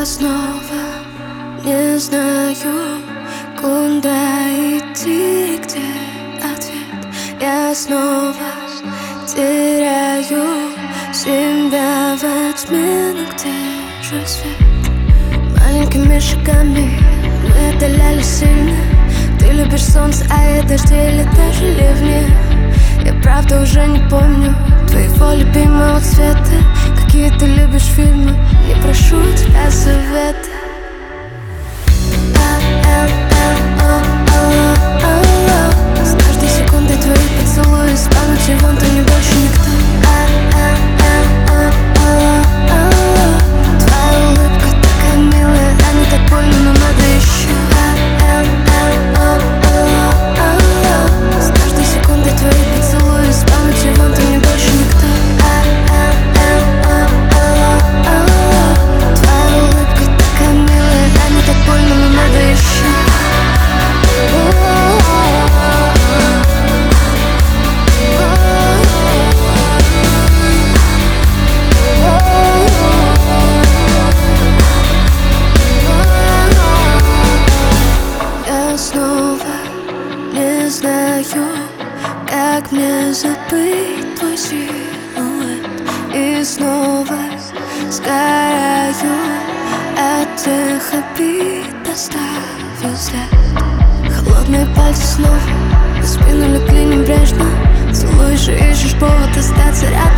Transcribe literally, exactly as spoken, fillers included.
снова не знаю, куда идти, где ответ. Я снова теряю себя во тьме, но где же свет? Маленькими шагами мы отдалялись сильно. Ты любишь солнце, а я дожди или даже ливни. Я правда уже не помню твоего любимого цвета. Какие ты любишь фильмы, не прошу тебя совета. С каждой секундой твои поцелуи станут чего-то, не больше никто. Твоя улыбка такая милая, а не так больно, но надо еще. С каждой секундой твои поцелуи станут чего-то, не больше никто. Твоя улыбка такая милая, а не так больно, но надо еще. Я снова не знаю, как мне забыть твой силуэт. И снова сгораю от тех обид, оставил след. Холодные пальцы снова на спину легли небрежно. Целуешь и ищешь повод остаться рядом.